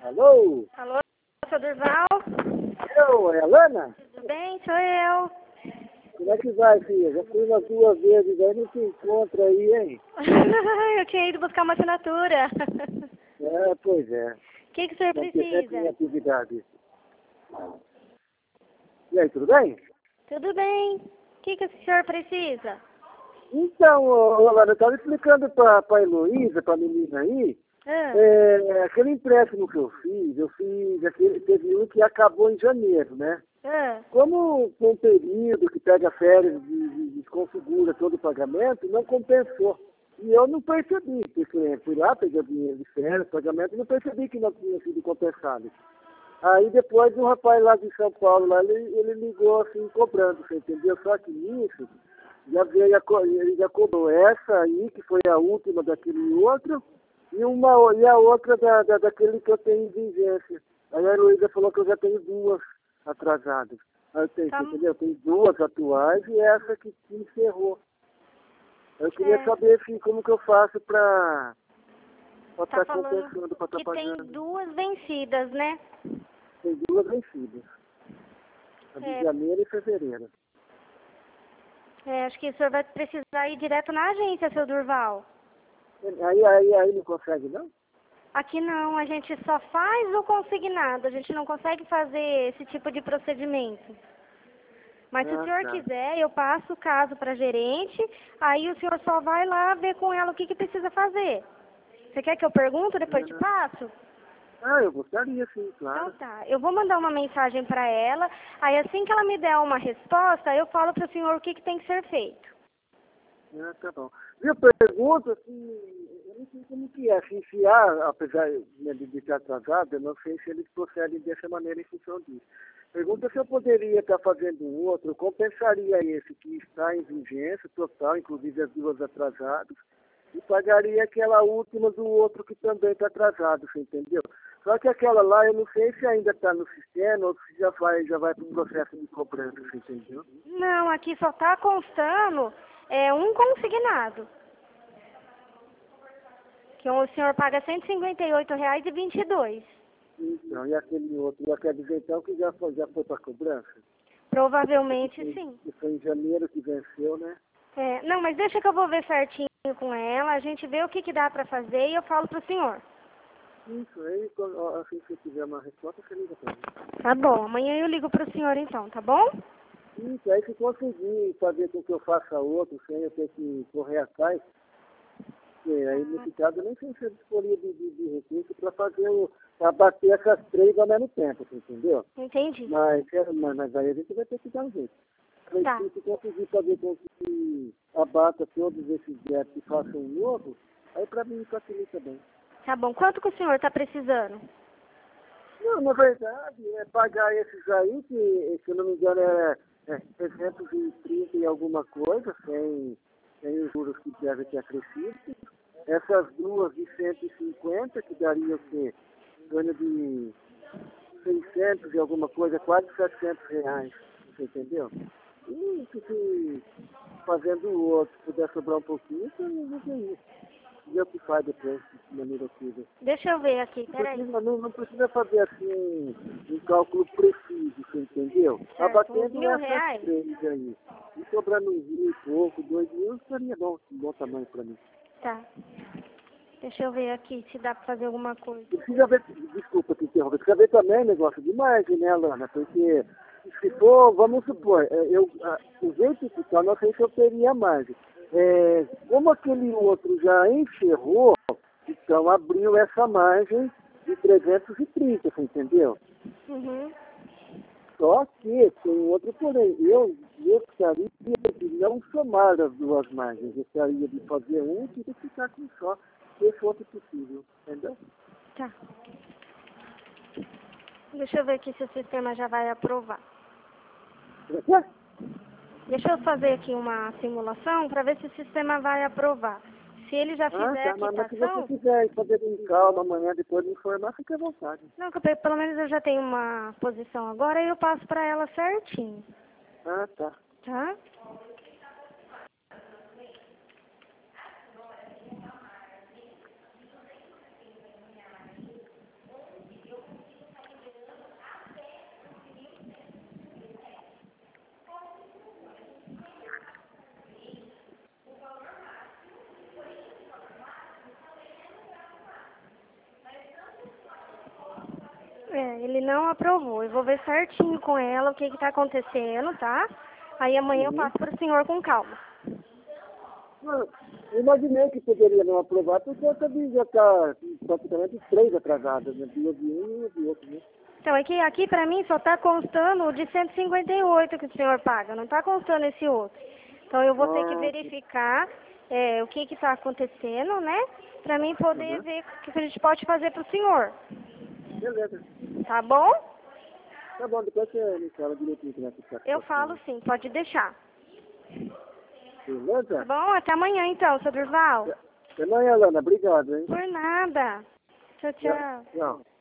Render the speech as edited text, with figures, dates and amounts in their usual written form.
Alô? Alô, seu Durval? Eu, é a Lana? Tudo bem? Sou eu. Como é que vai, filha? Já fui umas 2 vezes, aí não se encontra aí, hein? Eu tinha ido buscar uma assinatura. É, pois é. O que o senhor Não tem sempre precisa? atividade. E aí, tudo bem? Tudo bem. O que o senhor precisa? Então, ô, Lana, eu estava explicando para a Heloísa, para a menina aí, Ah, aquele empréstimo que eu fiz, teve um que acabou em janeiro, né? ah, Como com um período que pega férias e desconfigura todo o pagamento, não compensou. E eu não percebi, porque fui lá, peguei o dinheiro de férias, pagamento, e não percebi que não tinha sido compensado. Aí depois um rapaz lá de São Paulo, lá, ele ligou assim, cobrando, você entendeu? Só que nisso, ele já cobrou essa aí, que foi a última daquele outro, e a outra daquele que eu tenho em vigência. Aí a Heloísa falou que eu já tenho 2 atrasadas. Aí eu tenho, tá, entendeu? Tem 2 atuais e essa que encerrou. Eu queria é, saber assim, como que eu faço para tá estar falando compensando, para estar que tem pagando. 2 vencidas, né? Tem 2 vencidas. A de É, janeiro e fevereiro. acho que o senhor vai precisar ir direto na agência, seu Durval. Aí não consegue, não? Aqui não, a gente só faz o consignado, a gente não consegue fazer esse tipo de procedimento. Mas se o Ah, senhor tá. quiser, eu passo o caso para a gerente, aí o senhor só vai lá ver com ela o que precisa fazer. Você quer que eu pergunto, depois te passo? Eu gostaria, sim, Então claro. tá, eu vou mandar uma mensagem para ela, aí assim que ela me der uma resposta, eu falo para o senhor o que tem que ser feito. Tá bom. Eu pergunto assim, eu não sei como que é, se enfiar, apesar de estar atrasado, eu não sei se eles procedem dessa maneira em função disso. Pergunta se eu poderia estar fazendo um outro, eu compensaria esse que está em vigência total, inclusive as 2 atrasadas, e pagaria aquela última do outro que também está atrasado, você entendeu? Só que aquela lá, eu não sei se ainda está no sistema ou se já vai para o processo de cobrança, você entendeu? Não, aqui só está constando um consignado, que o senhor paga R$ 158,22. Então, e aquele outro, quer dizer então que já foi para cobrança? Provavelmente sim. Que foi em janeiro que venceu, né? Não, mas deixa que eu vou ver certinho com ela, a gente vê o que dá para fazer e eu falo pro senhor. Isso, aí assim que você tiver uma resposta, você liga para mim. Tá bom, amanhã eu ligo pro senhor então, tá bom? Isso, aí se conseguir fazer com que eu faça outro, sem eu ter que correr atrás, aí nesse caso eu nem sei se eu disporia de recurso para para bater essas 3 ao mesmo tempo, você entendeu? Entendi. Mas aí a gente vai ter que dar um jeito. Tá. Se conseguir fazer com que abata todos esses gaps e faça um novo, aí para mim facilita bem. Tá bom. Quanto que o senhor tá precisando? Não, na verdade, é pagar esses aí, que se eu não me engano é 330 e alguma coisa, sem os juros que devem ter acrescido. Essas 2 de 150, que daria o quê? Ganho de 600 e alguma coisa, quase R$ 700, você entendeu? E se fazendo o outro, puder sobrar um pouquinho, não tem isso. Vê o que faz depois, de maneira civil. Deixa eu ver aqui, peraí. Não precisa fazer assim um cálculo preciso, você entendeu? Certo, uns Abatendo essas R$ 1.000? 3 aí. E sobrando uns 1.000 e pouco, 2.000, estaria bom, um bom tamanho para mim. Tá. Deixa eu ver aqui se dá pra fazer alguma coisa. Precisa ver, desculpa te interromper, precisa ver também negócio de margem, né, Lana? Porque se for, vamos supor, o jeito que está, não sei se eu teria margem. Como aquele outro já encerrou, então abriu essa margem de 330, você entendeu? Uhum. Só que tem outro porém. Eu gostaria de não somar as 2 margens. Eu gostaria de fazer um e de ficar com só, se fosse possível. Entendeu? Tá. Deixa eu ver aqui se o sistema já vai aprovar. É? Deixa eu fazer aqui uma simulação para ver se o sistema vai aprovar. Se ele já fizer a Tá, mas se você quitação... quiser fazer com calma amanhã, depois de informar, fique à vontade. Não, que pelo menos eu já tenho uma posição agora e eu passo para ela certinho, Tá. tá? Ele não aprovou. Eu vou ver certinho com ela o que está acontecendo, tá? Aí amanhã eu passo para o senhor com calma. Não, eu imaginei que poderia não aprovar, porque eu também já está praticamente 3 atrasadas, né? Dia de um e de outro, né? Então, aqui para mim só está constando o de 158 que o senhor paga, não está constando esse outro. Então, eu vou ter que verificar o que está acontecendo, né? Para mim poder ver o que a gente pode fazer para o senhor. Beleza. Tá bom? Tá bom, depois você me fala direitinho como é que tá. Eu falo sim, pode deixar. Beleza? Tá bom? Até amanhã então, seu Durval. Até amanhã, Lana. Obrigado, hein? Por nada. Tchau, tchau. Tchau.